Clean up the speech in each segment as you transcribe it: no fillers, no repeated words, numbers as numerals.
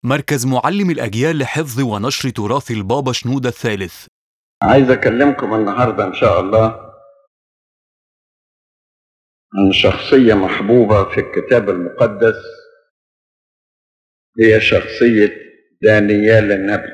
مركز معلم الأجيال لحفظ ونشر تراث البابا شنودة الثالث. عايز أكلمكم النهاردة إن شاء الله عن شخصية محبوبة في الكتاب المقدس، هي شخصية دانيال النبي.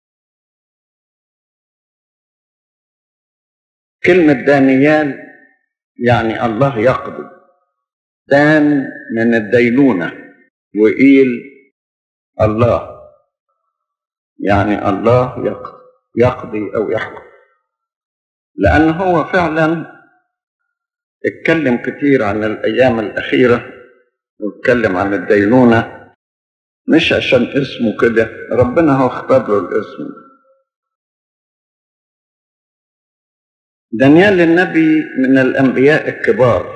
كلمة دانيال يعني الله يقضي، دان من الدينونة، وإيل الله، يعني الله يقضي أو يحكم، لأن هو فعلا اتكلم كتير عن الأيام الأخيرة واتكلم عن الدينونة، مش عشان اسمه كده، ربنا هو اختار له الاسم. دانيال النبي من الأنبياء الكبار،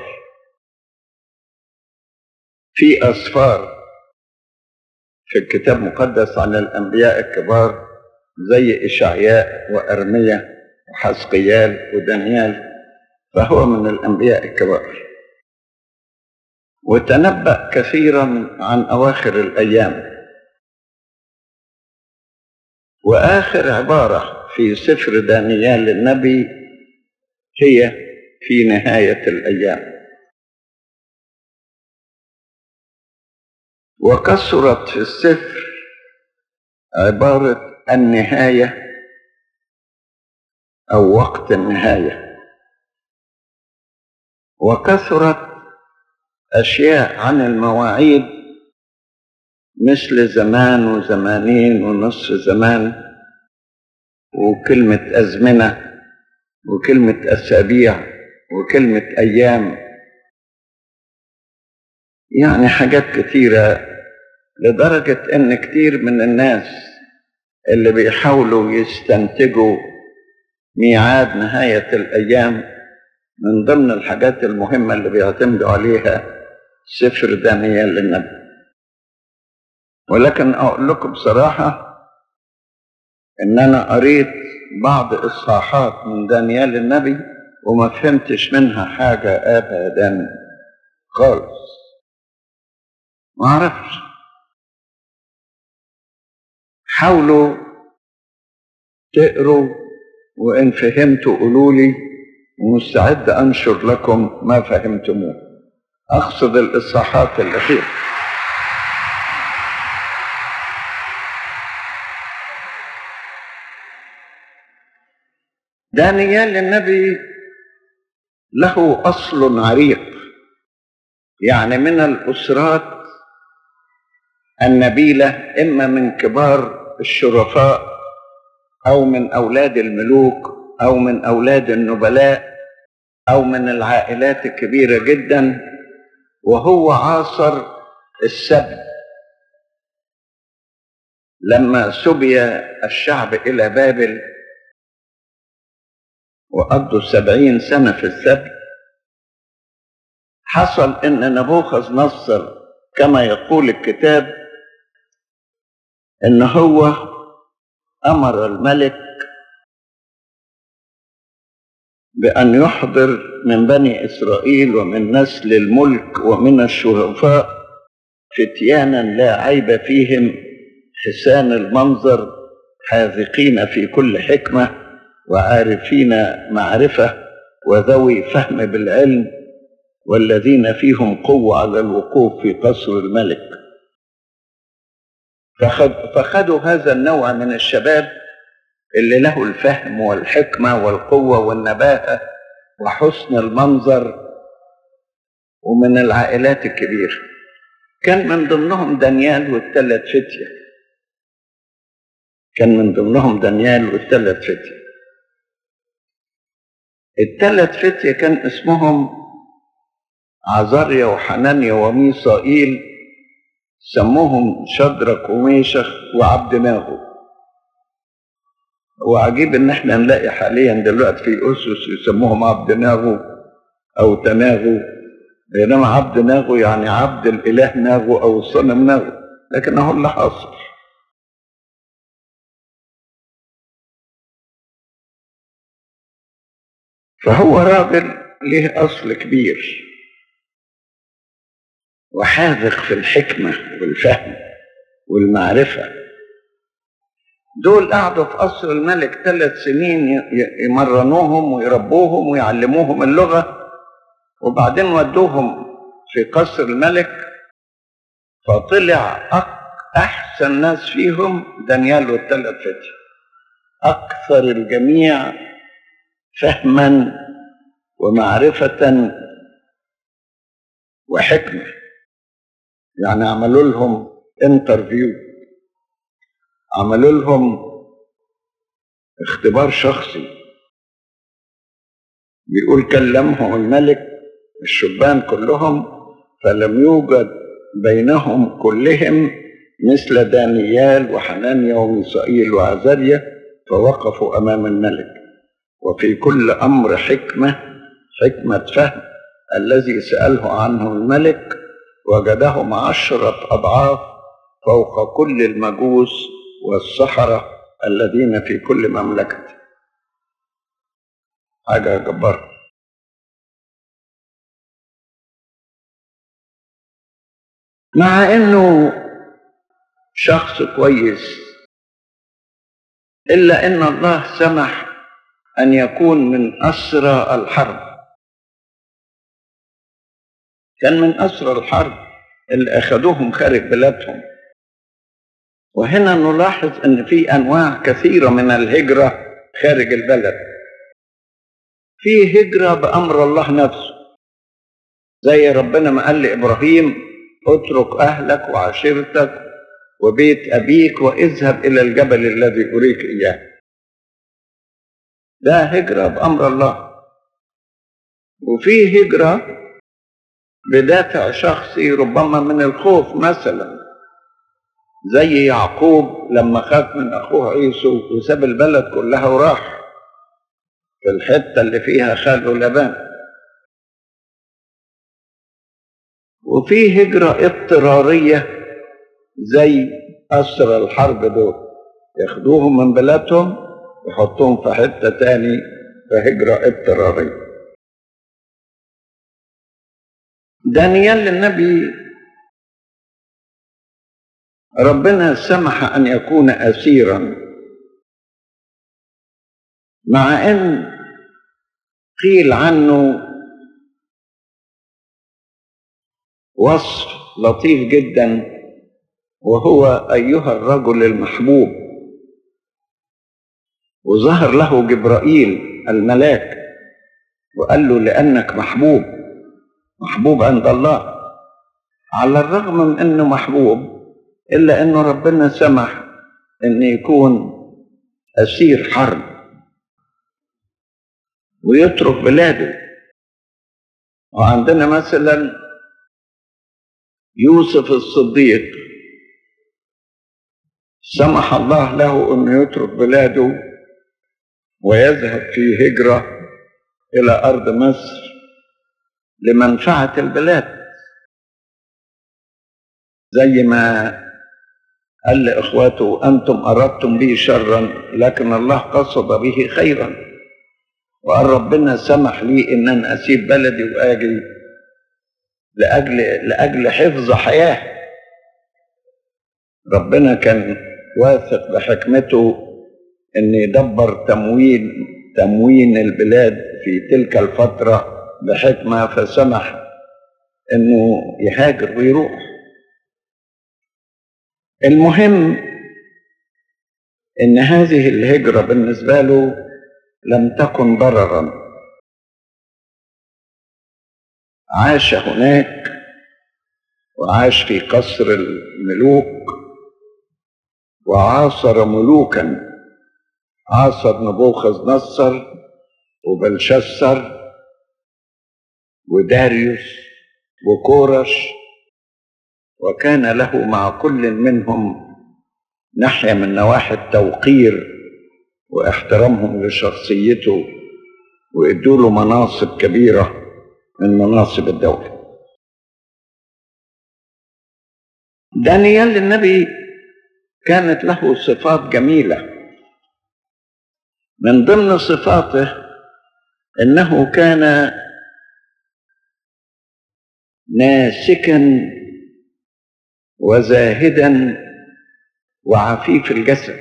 في أسفار في الكتاب المقدس عن الأنبياء الكبار زي إشعياء وأرميا وحزقيال ودانيال، فهو من الأنبياء الكبار، وتنبأ كثيرا عن أواخر الأيام. وآخر عبارة في سفر دانيال النبي هي في نهاية الأيام. وكثرت في السفر عبارة النهاية أو وقت النهاية، وكثرت أشياء عن المواعيد مثل زمان وزمانين ونصف زمان، وكلمة أزمنة، وكلمة أسابيع، وكلمة أيام، يعني حاجات كتيرة، لدرجة أن كتير من الناس اللي بيحاولوا يستنتجوا ميعاد نهاية الأيام من ضمن الحاجات المهمة اللي بيعتمدوا عليها سفر دانيال النبي. ولكن أقول لكم بصراحة إن أنا قريت بعض إصحاحات من دانيال النبي وما فهمتش منها حاجة أبدا خالص، ما أعرفش. حاولوا تقروا، وإن فهمتوا قولوا لي، ومستعد أنشر لكم ما فهمتموه. أقصد الإصحاحات الأخيرة. دانيال النبي له أصل عريق، يعني من الأسرات النبيلة، إما من كبار الشرفاء أو من أولاد الملوك أو من أولاد النبلاء أو من العائلات الكبيرة جدا، وهو عاصر السبي لما سبي الشعب إلى بابل وقضوا 70 سنة في السبي. حصل إن نبوخذ نصر كما يقول الكتاب إن هو أمر الملك بأن يحضر من بني إسرائيل ومن نسل الملك ومن الشرفاء فتيانا لا عيب فيهم، حسان المنظر، حاذقين في كل حكمة، وعارفين معرفة، وذوي فهم بالعلم، والذين فيهم قوة على الوقوف في قصر الملك. فخدوا هذا النوع من الشباب اللي له الفهم والحكمة والقوة والنباهة وحسن المنظر، ومن العائلات الكبيرة. كان من ضمنهم دانيال والثلاث فتية، والثلاث فتية كان اسمهم عزريا وحنانيا وميسائيل، سموهم شدرك وميشخ وعبد ناغو. وعجيب ان احنا نلاقي حاليا دلوقتي في اسس يسموهم عبد ناغو او تناغو، بينما عبد ناغو يعني عبد الاله ناغو او الصنم ناغو، لكن هو اللي حاصل. فهو راجل له اصل كبير وحاذق في الحكمة والفهم، والمعرفة. دول قعدوا في قصر الملك 3 سنين يمرنوهم ويربوهم ويعلموهم اللغة، وبعدين ودوهم في قصر الملك، فطلع أحسن ناس فيهم دانيال وال3 فتية، أكثر الجميع فهما ومعرفة وحكمة. يعني عملوا لهم انترفيو، عملوا لهم اختبار شخصي. بيقول كلمهم الملك الشبان كلهم، فلم يوجد بينهم كلهم مثل دانيال وحنانيا وميسائيل وعزريا، فوقفوا أمام الملك، وفي كل أمر حكمة فهم الذي سأله عنه الملك وجدهم 10 أضعاف فوق كل المجوس والسحرة الذين في كل مملكته. حاجة جبارة. مع انه شخص كويس، الا ان الله سمح ان يكون من اسرى الحرب. كان من اسرى الحرب اللي اخذوهم خارج بلادهم. وهنا نلاحظ ان في انواع كثيرة من الهجرة خارج البلد. في هجرة بامر الله نفسه، زي ربنا ما قال لابراهيم اترك اهلك وعشيرتك وبيت ابيك واذهب الى الجبل الذي اريك اياه. ده هجرة بامر الله. وفي هجرة بدافع شخصي ربما من الخوف، مثلا زي يعقوب لما خاف من اخوه عيسو وساب البلد كلها وراح في الحتة اللي فيها خاله لبان. وفي هجرة اضطرارية زي أسرى الحرب دول، ياخدوهم من بلادهم يحطوهم في حتة تاني، في هجرة اضطرارية. دانيال النبي ربنا سمح أن يكون أسيرا، مع أن قيل عنه وصف لطيف جدا، وهو أيها الرجل المحبوب. وظهر له جبرائيل الملاك وقال له لأنك محبوب عند الله. على الرغم من أنه محبوب، إلا أنه ربنا سمح أن يكون أسير حرب ويترك بلاده. وعندنا مثلا يوسف الصديق، سمح الله له أنه يترك بلاده ويذهب في هجرة إلى أرض مصر لمنفعة البلاد، زي ما قال لإخواته أنتم أردتم به شرا لكن الله قصد به خيرا. وقال ربنا سمح لي إن أنا أسيب بلدي وآجي لأجل حفظ حياة. ربنا كان واثق بحكمته أن يدبر تموين البلاد في تلك الفترة بحكمة، فسمح أنه يهاجر ويروح. المهم أن هذه الهجرة بالنسبة له لم تكن ضررا. عاش هناك وعاش في قصر الملوك وعاصر ملوكا، عاصر نبوخذ نصر وبلشسر وداريوس وكورش، وكان له مع كل منهم ناحية من نواحي التوقير واحترامهم لشخصيته، وادوا له مناصب كبيرة من مناصب الدولة. دانيال النبي كانت له صفات جميلة. من ضمن صفاته انه كان ناسكا وزاهدا وعفيف الجسد،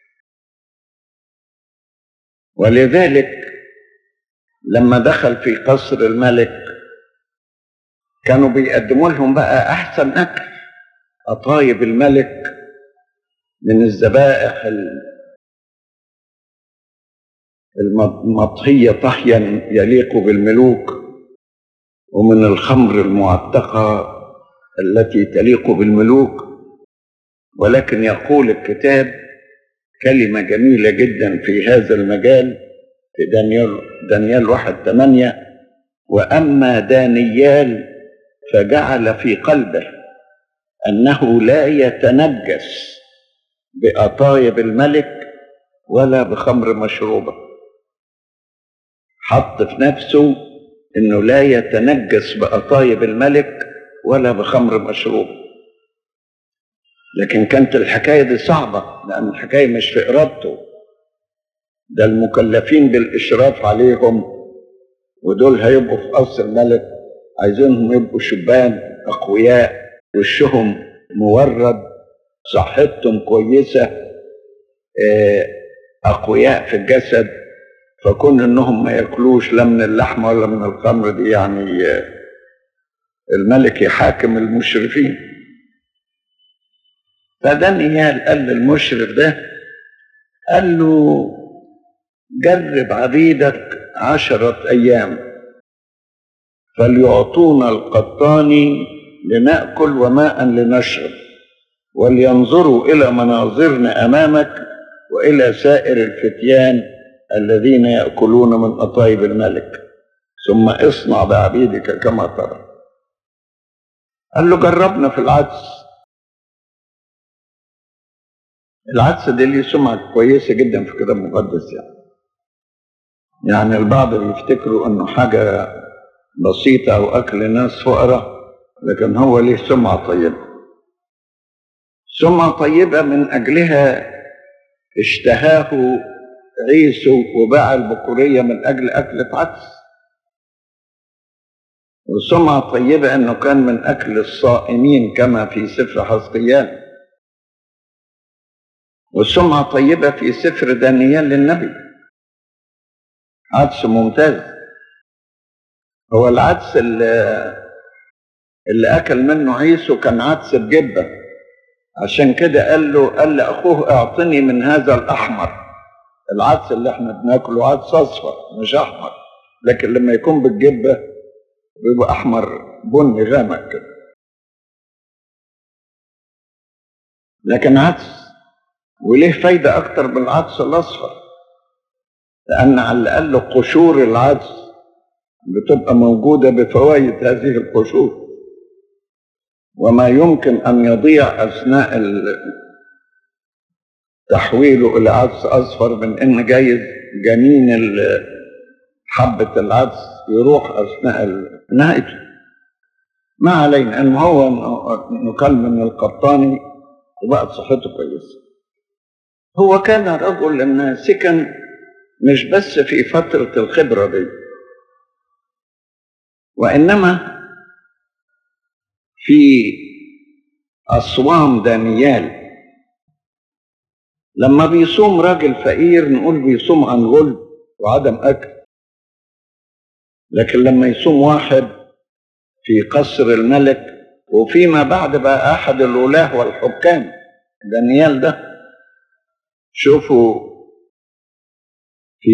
ولذلك لما دخل في قصر الملك كانوا بيقدموا لهم بقى أحسن أكل، أطايب الملك من الذبائح المطهية طهيا يليق بالملوك، ومن الخمر المعتقة التي تليق بالملوك. ولكن يقول الكتاب كلمة جميلة جدا في هذا المجال في دانيال 1:8: وأما دانيال فجعل في قلبه أنه لا يتنجس بأطايب الملك ولا بخمر مشروبة. حط في نفسه أنه لا يتنجس بأطايب الملك ولا بخمر مشروبة. لكن كانت الحكاية دي صعبة، لأن الحكاية مش في إرادته، ده المكلفين بالإشراف عليهم، ودول هيبقوا في قصر الملك، عايزينهم يبقوا شبان أقوياء، وشهم مورد، صحتهم كويسة، أقوياء في الجسد، فكون إنهم ما يأكلوش لا من اللحمة ولا من الخمر دي يعني الملك يحاكم المشرفين. فدانيال قال للمشرف ده، قال له جرب عبيدك 10 أيام فليعطونا القطاني لنأكل وماء لنشرب، ولينظروا إلى مناظرنا أمامك وإلى سائر الفتيان الذين يأكلون من أطايب الملك، ثم اصنع بعبيدك كما ترى. قال له جربنا في العدس. العدس دي ليه سمعة كويسة جدا في الكتاب المقدس، يعني البعض بيفتكروا انه حاجة بسيطة او اكل ناس فقراء، لكن هو ليه سمعة طيبة. سمعة طيبة من اجلها اشتهاه عيسو وباع البكورية من اجل اكلة عدس. وسمعة طيبة انه كان من اكل الصائمين كما في سفر حزقيال. وسمعة طيبة في سفر دانيال للنبي، عدس ممتاز. هو العدس اللي أكل منه عيسو كان عدس بجبة، عشان كده قال لأخوه اعطني من هذا الأحمر. العدس اللي احنا بناكله عدس أصفر مش أحمر، لكن لما يكون بالجبة بيبقى أحمر بني غامق كده. لكن عدس، وليه فايدة أكتر بالعدس الأصفر، لأن على الأقل قشور العدس بتبقى موجودة بفوائد هذه القشور، وما يمكن أن يضيع أثناء تحويله إلى عدس أصفر من إن جايز جنين حبة العدس يروح أثناء نهايته. ما علينا، إن هو نقل من القطاني وبقت صحته كويسة. هو كان رجل ناسكا مش بس في فترة الخبرة دي، وإنما في أصوام دانيال. لما بيصوم راجل فقير نقول بيصوم عن غلب وعدم أكل، لكن لما يصوم واحد في قصر الملك وفيما بعد بقى أحد الولاة والحكام، دانيال ده شوفوا في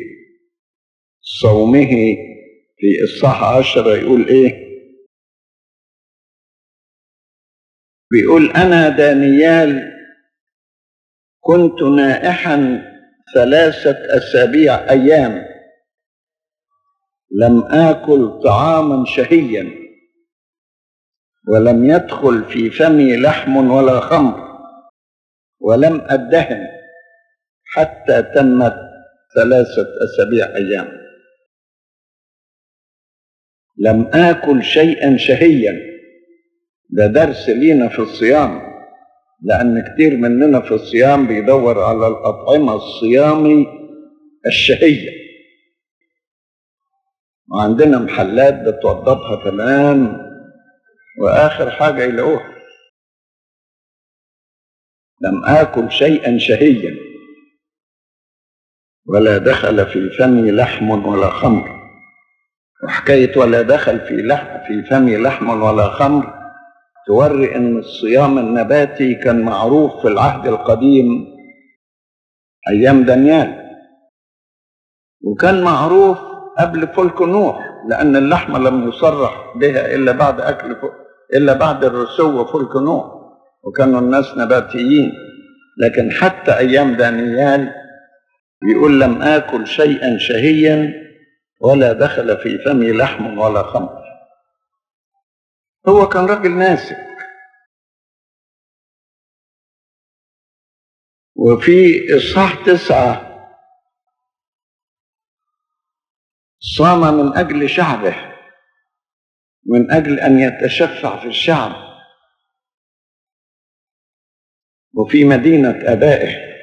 صومه في إصحاح 10 يقول إيه؟ بيقول أنا دانيال كنت نائحا 3 أسابيع أيام لم آكل طعاما شهيا، ولم يدخل في فمي لحم ولا خمر، ولم أدهن حتى تمت 3 أسابيع أيام. لم آكل شيئا شهيا. ده درس لينا في الصيام، لأن كتير مننا في الصيام بيدور على الأطعمة الصيامي الشهية، وعندنا محلات بتوضبها تمام وآخر حاجة يلاقوها. لم آكل شيئا شهيا ولا دخل في فمي لحم ولا خمر. وحكاية ولا دخل في فمي لحم ولا خمر توري ان الصيام النباتي كان معروف في العهد القديم ايام دانيال، وكان معروف قبل فلك نوح، لان اللحمة لم يصرح بها الا بعد الرسو فلك نوح، وكانوا الناس نباتيين. لكن حتى ايام دانيال يقول لم آكل شيئا شهيا ولا دخل في فمي لحم ولا خمر. هو كان راجل ناسك. وفي إصحاح 9 صام من أجل شعبه، من أجل أن يتشفع في الشعب وفي مدينة آبائه.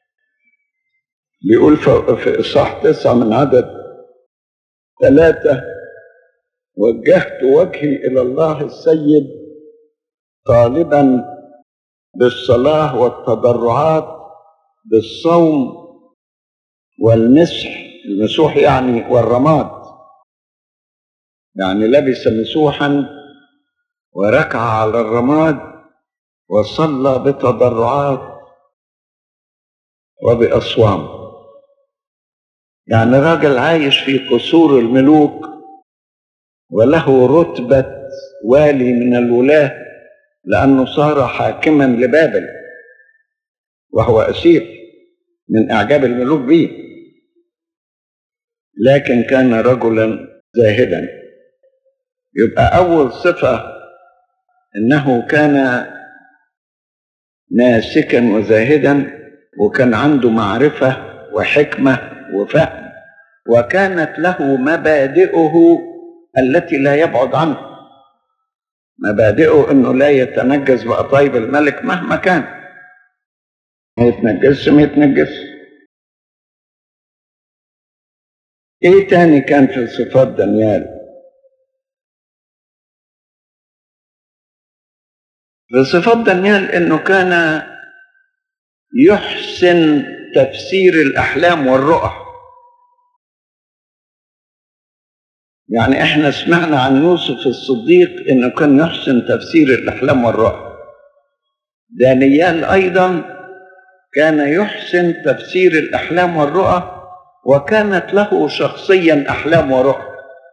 بيقول في إصحاح 9 من عدد 3: وجهت وجهي إلى الله السيد طالبا بالصلاة والتضرعات بالصوم والمسح، المسوح يعني والرماد، يعني لبس مسوحا وركع على الرماد وصلى بتضرعات وبأصوام. يعني راجل عايش في قصور الملوك وله رتبة والي من الولاة، لأنه صار حاكما لبابل وهو أسير من إعجاب الملوك به، لكن كان رجلا زاهدا. يبقى أول صفة إنه كان ناسكا وزاهدا، وكان عنده معرفة وحكمة وفهم، وكانت له مبادئه التي لا يبعد عنها. مبادئه انه لا يتنجس بقطايب الملك مهما كان، ما يتنجس. ايه تاني كان في صفات دانيال؟ في صفات دانيال انه كان يحسن تفسير الاحلام والرؤى. يعني احنا سمعنا عن يوسف الصديق انه كان يحسن تفسير الاحلام والرؤى. دانيال ايضا كان يحسن تفسير الاحلام والرؤى، وكانت له شخصيا احلام ورؤى.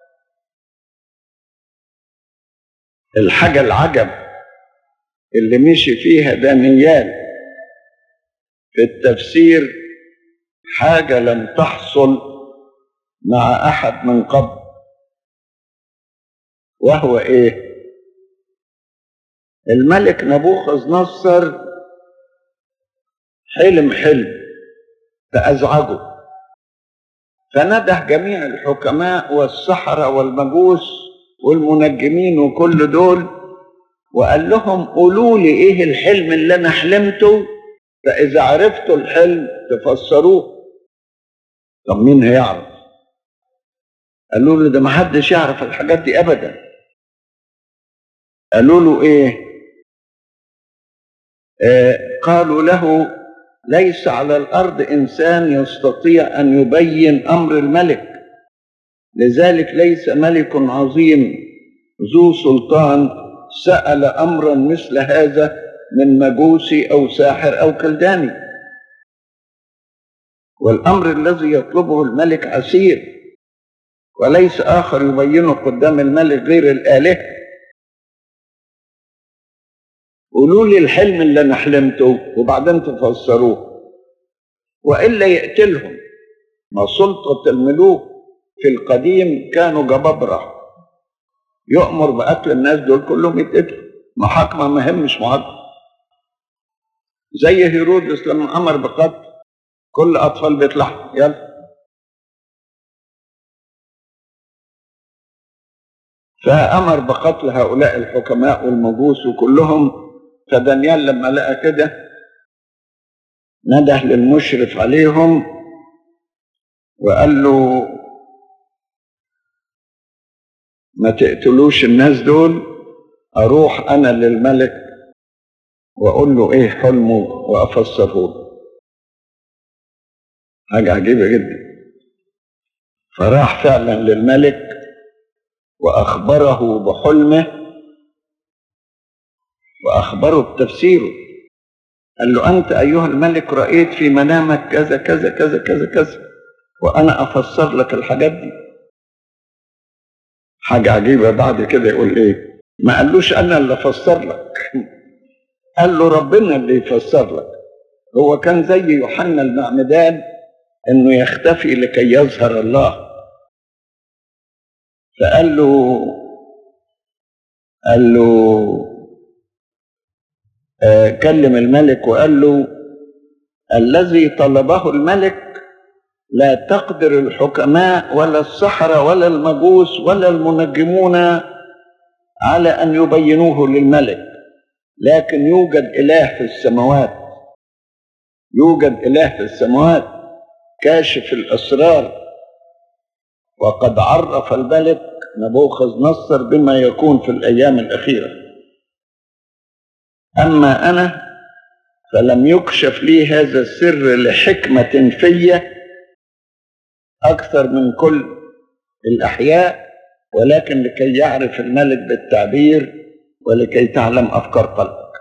الحاجة العجب اللي مشي فيها دانيال في التفسير حاجة لم تحصل مع احد من قبل، وهو ايه؟ الملك نبوخذ نصر حلم فأزعجه، فنده جميع الحكماء والسحرة والمجوس والمنجمين وكل دول، وقال لهم قولوا لي ايه الحلم اللي انا حلمته، فاذا عرفتوا الحلم تفسروه. طب مين هيعرف؟ قالوا له ده محدش يعرف الحاجات دي ابدا. قالوا له ايه؟ قالوا له ليس على الارض انسان يستطيع ان يبين امر الملك، لذلك ليس ملك عظيم ذو سلطان سأل امرا مثل هذا من مجوسي او ساحر او كلداني، والامر الذي يطلبه الملك عسير، وليس اخر يبينه قدام الملك غير الآلهة. قولوا لي الحلم اللي انا حلمته وبعدين تفسروه، والا يقتلهم. ما سلطة الملوك في القديم كانوا جبابرة، يؤمر بقتل الناس دول كلهم يتقتلوا، محاكمة ما همش معاقبة. زي هيرودس لما امر بقتل كل اطفال بيت لحم، يلا. فامر بقتل هؤلاء الحكماء والمجوس وكلهم. فدانيال لما لقى كده نده للمشرف عليهم وقال له ما تقتلوش الناس دول، اروح انا للملك وأقول له إيه حلمه وأفسره له. حاجة عجيبة جدا. فراح فعلا للملك وأخبره بحلمه وأخبره بتفسيره. قال له أنت أيها الملك رأيت في منامك كذا كذا كذا كذا كذا، وأنا أفسر لك الحاجات دي. حاجة عجيبة. بعد كده يقول إيه؟ ما قالوش أنا اللي أفسر لك، قال له ربنا اللي يفسر لك. هو كان زي يوحنا المعمدان إنه يختفي لكي يظهر الله. فقال له كلم الملك وقال له الذي طلبه الملك لا تقدر الحكماء ولا السحرة ولا المجوس ولا المنجمون على أن يبينوه للملك، لكن يوجد إله في السماوات، يوجد إله في السماوات كاشف الأسرار، وقد عرف الملك نبوخذ نصر بما يكون في الأيام الأخيرة. أما أنا فلم يكشف لي هذا السر لحكمة في أكثر من كل الأحياء، ولكن لكي يعرف الملك بالتعبير ولكي تعلم أفكار قلبك.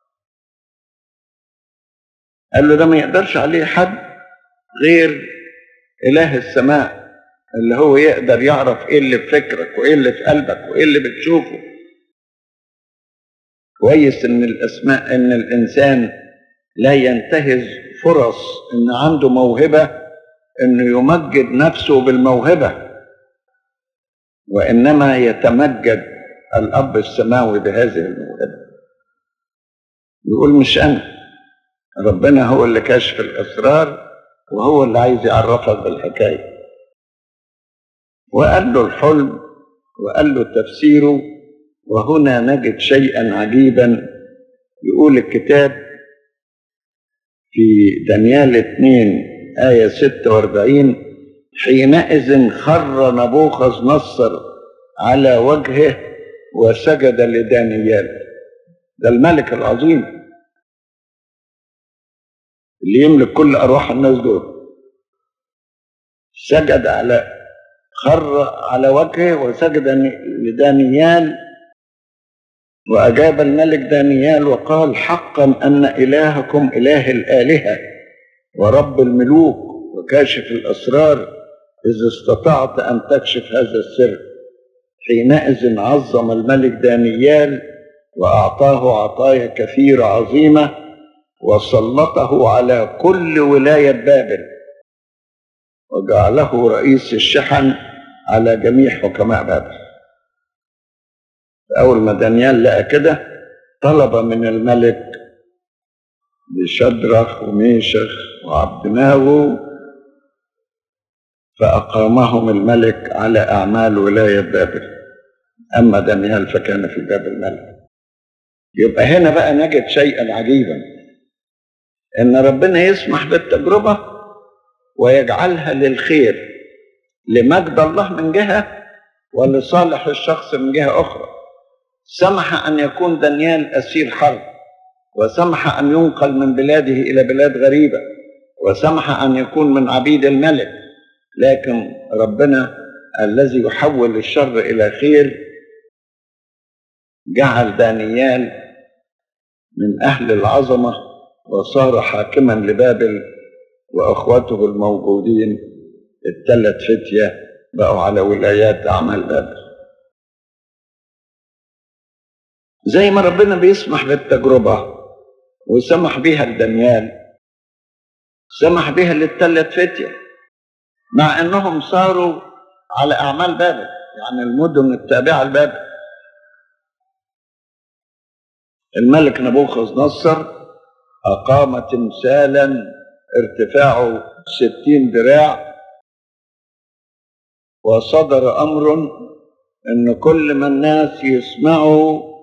قال له ده ما يقدرش عليه حد غير إله السماء، اللي هو يقدر يعرف إيه اللي في فكرك وإيه اللي في قلبك وإيه اللي بتشوفه. كويس إن الإنسان لا ينتهز فرص إن عنده موهبة إنه يمجد نفسه بالموهبة، وإنما يتمجد الأب السماوي بهذه الموهبة. يقول مش أنا، ربنا هو اللي كاشف الأسرار وهو اللي عايز يعرفك بالحكاية. وقال له الحلم وقال له تفسيره. وهنا نجد شيئا عجيبا. يقول الكتاب في دانيال 2 آية 46 حينئذ خر نبوخذ نصر على وجهه وسجد لدانيال. ده الملك العظيم اللي يملك كل أرواح الناس دول، خر على وجهه وسجد لدانيال. وأجاب الملك دانيال وقال حقا أن إلهكم إله الآلهة ورب الملوك وكاشف الأسرار إذا استطعت أن تكشف هذا السر. حينئذ عظم الملك دانيال وأعطاه عطايا كثيرة عظيمة وسلطه على كل ولاية بابل وجعله رئيس الشحن على جميع حكماء بابل. أول ما دانيال لقى كده طلب من الملك لشدرخ وميشخ وعبدناغو فأقامهم الملك على أعمال ولاية بابل. أما دانيال فكان في باب الملك. يبقى هنا بقى نجد شيئا عجيبا، إن ربنا يسمح بالتجربة ويجعلها للخير لمجد الله من جهة ولصالح الشخص من جهة أخرى. سمح أن يكون دانيال أسير حرب، وسمح أن ينقل من بلاده إلى بلاد غريبة، وسمح أن يكون من عبيد الملك، لكن ربنا الذي يحول الشر إلى خير جعل دانيال من أهل العظمة وصار حاكما لبابل، وأخوته الموجودين الثلاث فتية بقوا على ولايات أعمال بابل. زي ما ربنا بيسمح بالتجربة وسمح بيها لدانيال سمح بيها للثلاث فتية، مع أنهم صاروا على أعمال بابل، يعني المدن التابعة لبابل. الملك نبوخذ نصر أقام تمثالا ارتفاعه 60 ذراع، وصدر أمر أن كل ما الناس يسمعوا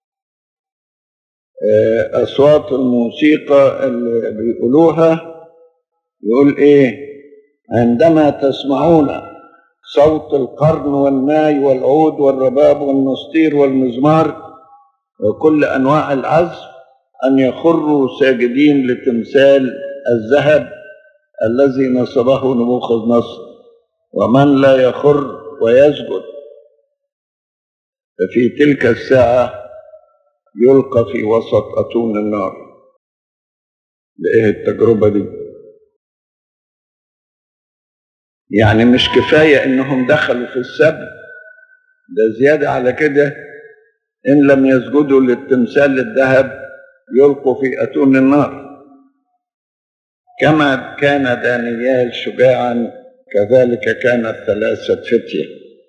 أصوات الموسيقى اللي بيقولوها، يقول إيه؟ عندما تسمعون صوت القرن والناي والعود والرباب والنسطير والمزمار وكل أنواع العزف أن يخروا ساجدين لتمثال الذهب الذي نصبه نبوخذ نصر، ومن لا يخر ويسجد ففي تلك الساعة يلقى في وسط أتون النار. لإيه التجربة دي؟ يعني مش كفاية إنهم دخلوا في السبت، ده زيادة على كده، إن لم يسجدوا للتمثال الذهب يلقوا في أتون النار. كما كان دانيال شجاعا كذلك كانت 3 فتية.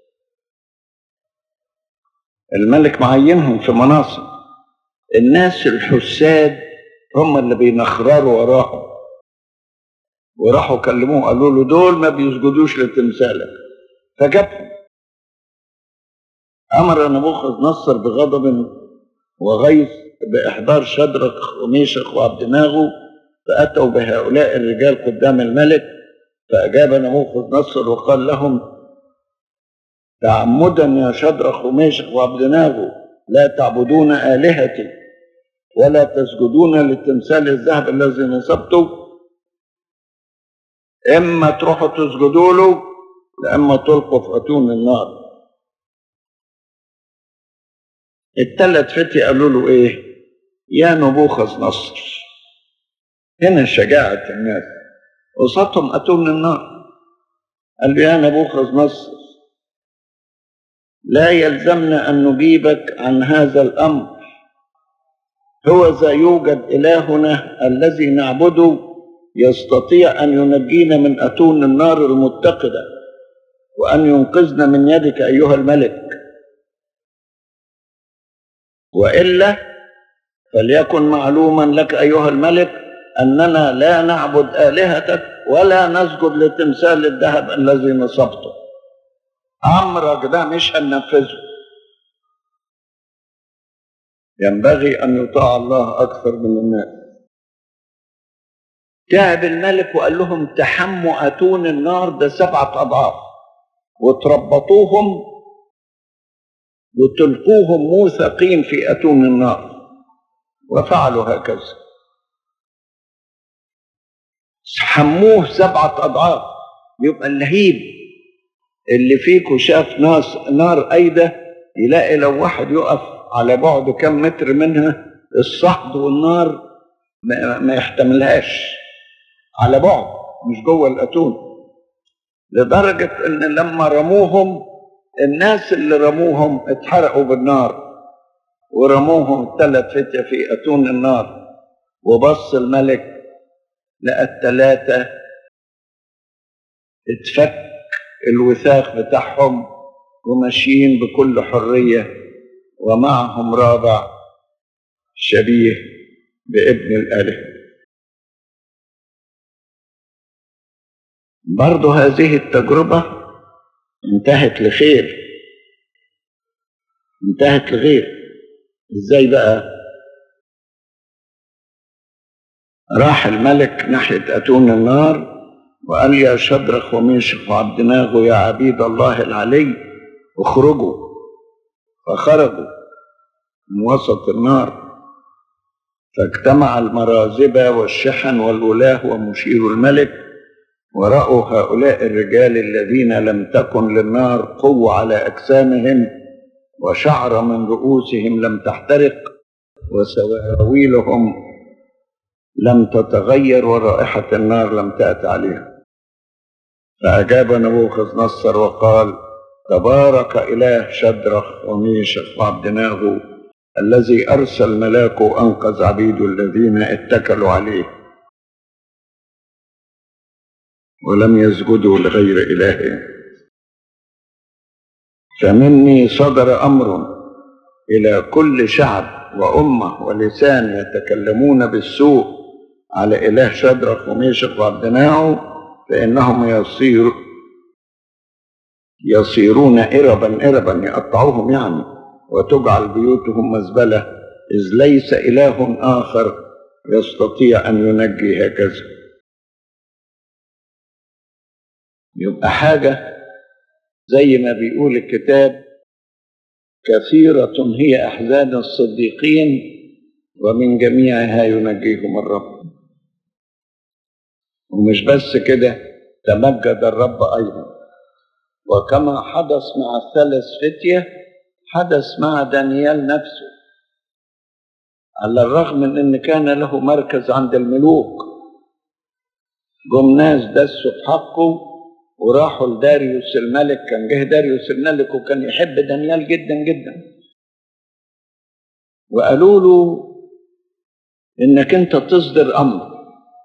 الملك معينهم في مناصب، الناس الحساد هم اللي بينخرروا وراهم، وراحوا كلموه قالوا له دول ما بيسجدوش لتمثالك، فجابهم. أمر نبوخذ نصر بغضب وغيظ بإحضار شدرخ وميشخ وعبدناغو، فأتوا بهؤلاء الرجال قدام الملك. فأجاب نبوخذ نصر وقال لهم: تعمدا يا شدرخ وميشخ وعبدناغو لا تعبدون آلهتي ولا تسجدون للتمثال الذهب الذي نصبته، إما تروحوا تسجدوا له لإما تلقوا في أتون النار. ال3 فتية قالوا له إيه؟ يا نبوخذ نصر. هنا شجاعة الناس، وسطهم أتون النار. قال له: يا نبوخذ نصر، لا يلزمنا أن نجيبك عن هذا الأمر. هو ذا يوجد إلهنا الذي نعبده يستطيع أن ينجينا من أتون النار المتقدة وأن ينقذنا من يدك أيها الملك، وإلا فليكن معلوما لك أيها الملك أننا لا نعبد آلهتك ولا نسجد لتمثال الذهب الذي نصبته. أمرك ده مش هننفذه. ينبغي أن يطاع الله أكثر من الناس. تعب الملك وقال لهم: تحموا أتون النار ده 7 أضعاف، وتربطوهم وتلقوهم موثقين في أتون النار. وفعلوا هكذا، حموه 7 أضعاف. يبقى اللهيب اللي فيكم شاف نار أيدة يلاقي لو واحد يقف على بعد كم متر منها الصهد والنار ما يحتملهاش، على بعد مش جوه الأتون. لدرجة ان لما رموهم الناس اللي رموهم اتحرقوا بالنار، ورموهم ال3 فتية في أتون النار. وبص الملك لقى ال3 اتفك الوثاق بتاعهم وماشيين بكل حرية، ومعهم رابع شبيه بابن الآلهة. برضو هذه التجربة انتهت لخير، انتهت لغير. ازاي بقى؟ راح الملك ناحية أتون النار وقال: يا شدرخ وميشخ وعبدناغو يا عبيد الله العلي اخرجوا. فخرجوا من وسط النار، فاجتمع المرازبة والشحن والولاة ومشير الملك، ورأوا هؤلاء الرجال الذين لم تكن للنار قوة على أجسامهم، وشعر من رؤوسهم لم تحترق، وسواويلهم لم تتغير، ورائحة النار لم تأت عليها. فأجاب نبوخذ نصر وقال: تبارك إله شدرخ وميشخ وعبدناغو الذي أرسل ملاكه وأنقذ عبيده الذين اتكلوا عليه ولم يسجدوا لغير إلههم. فمني صدر أمر إلى كل شعب وأمة ولسان يتكلمون بالسوء على إله شدرخ وميشخ وعبدناغو، فإنهم يصيرون إربا يقطعوهم يعني، وتجعل بيوتهم مزبلة، إذ ليس إله آخر يستطيع أن ينجي هكذا. يبقى حاجة زي ما بيقول الكتاب: كثيرة هي أحزان الصديقين ومن جميعها ينجيهم الرب. ومش بس كده، تمجد الرب أيضا، وكما حدث مع الثلاث فتية حدث مع دانيال نفسه، على الرغم من أن كان له مركز عند الملوك. جم ناس دسوا في حقه وراحوا لداريوس الملك. كان جه داريوس الملك وكان يحب دانيال جدا جدا، وقالوا له انك انت تصدر امر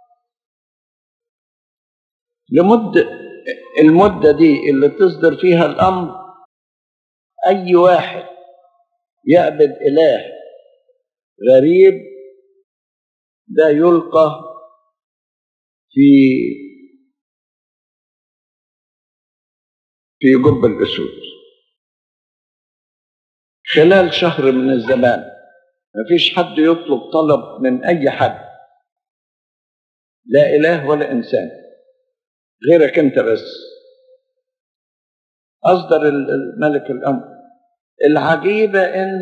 المدة دي اللي تصدر فيها الامر، اي واحد يعبد اله غريب ده يلقى في جب الاسود خلال شهر من الزمان. مفيش حد يطلب طلب من اي حد، لا اله ولا انسان غيرك انت بس. اصدر الملك الامر. العجيبة ان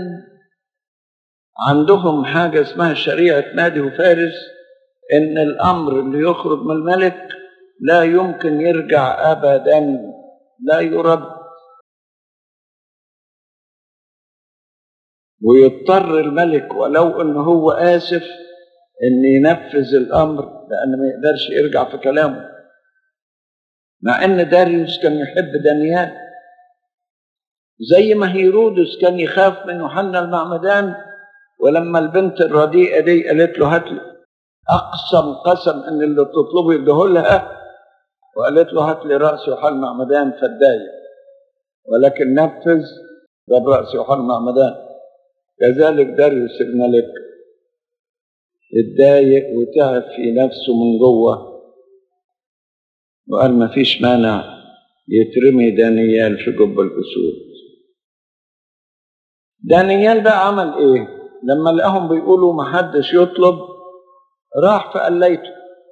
عندهم حاجة اسمها شريعة مادي وفارس، ان الامر اللي يخرج من الملك لا يمكن يرجع ابدا، لا يرد، ويضطر الملك ولو انه هو اسف ان ينفذ الامر، لان ما يقدرش يرجع في كلامه. مع ان داريوس كان يحب دانيال زي ما هيرودس كان يخاف من يوحنا المعمدان، ولما البنت الرديئة دي قالت له هات لي، اقسم قسم ان اللي تطلبه يديه لها، وقالت له هات لي راس يوحنا المعمدان فاتضايق، ولكن نفذ جاب راس يوحنا المعمدان. كذلك داريوس الملك اتضايق وتعب في نفسه من جوه، وقال ما فيش مانع يترمي دانيال في جب الاسود. دانيال بقى عمل ايه؟ لما لقاهم بيقولوا ما حدش يطلب، راح في قليته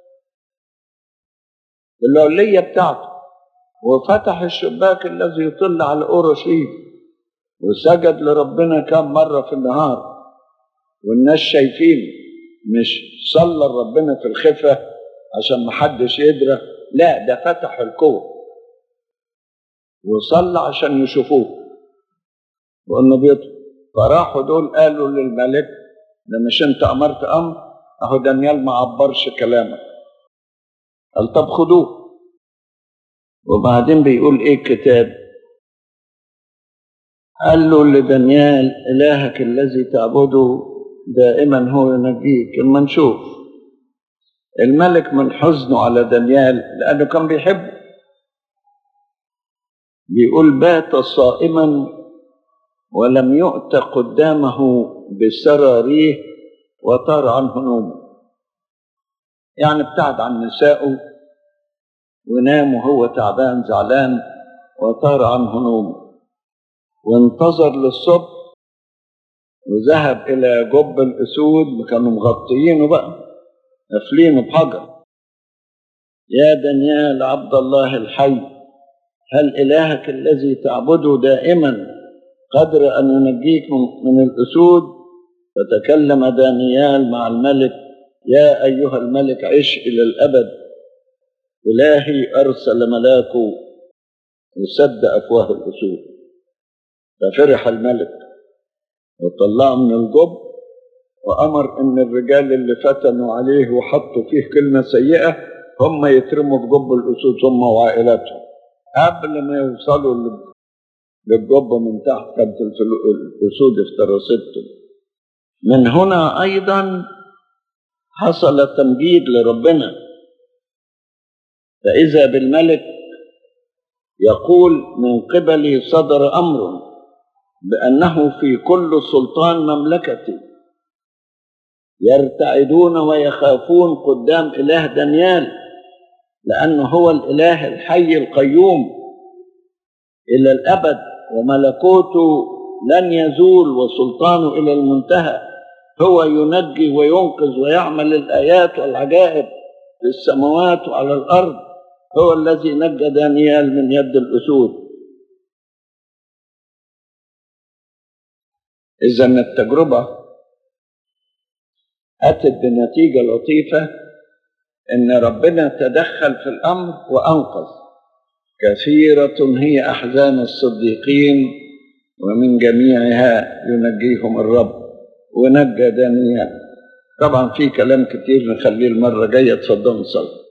العلية بتاعته وفتح الشباك الذي يطل على اورشليم وسجد لربنا كام مرة في النهار والناس شايفينه. مش صلى لربنا في الخفة عشان ما حدش يدرى، لا، ده فتح الكون وصلى عشان يشوفوه وانه بيطلب. فراحوا دول قالوا للملك ده مش انت امرت امر؟ اهو دانيال ما عبرش كلامك. قال طب خدوه. وبعدين بيقول ايه الكتاب؟ قال له لدانيال الهك الذي تعبده دائما هو ينجيك. اما نشوف الملك من حزنه على دانيال لانه كان بيحبه، بيقول بات صائما ولم يؤت قدامه بسراريه وطار عنه نومه. يعني ابتعد عن نسائه ونام وهو تعبان زعلان وطار عنه نومه، وانتظر للصبح وذهب إلى جب الأسود، كانوا مغطيينه بقى قافلينه بحجر. يا دانيال عبد الله الحي، هل إلهك الذي تعبده دائما قدر أن ينجيك من الأسود؟ فتكلم دانيال مع الملك: يا أيها الملك عش إلى الأبد، إلهي أرسل ملاكه وسد أفواه الأسود. ففرح الملك وطلعه من الجب، وأمر إن الرجال اللي فتنوا عليه وحطوا فيه كلمة سيئة هم يترموا في جب الأسود هم وعائلاتهم. قبل ما يوصلوا للجب من تحت كانت الأسود افترستهم. من هنا أيضا حصل تمجيد لربنا. فإذا بالملك يقول من قبلي صدر أمر بأنه في كل سلطان مملكتي يرتعدون ويخافون قدام إله دانيال، لأنه هو الإله الحي القيوم إلى الأبد، وملكوته لن يزول وسلطانه إلى المنتهى. هو ينجي وينقذ ويعمل الآيات والعجائب في السماوات وعلى الأرض. هو الذي نجى دانيال من يد الأسود. إذن التجربة أتت بنتيجة لطيفة، إن ربنا تدخل في الأمر وأنقذ. كثيرة هي أحزان الصديقين ومن جميعها ينجيهم الرب، ونجى دانيال. طبعا في كلام كتير نخليه المرة الجاية. اتفضلوا صلوا.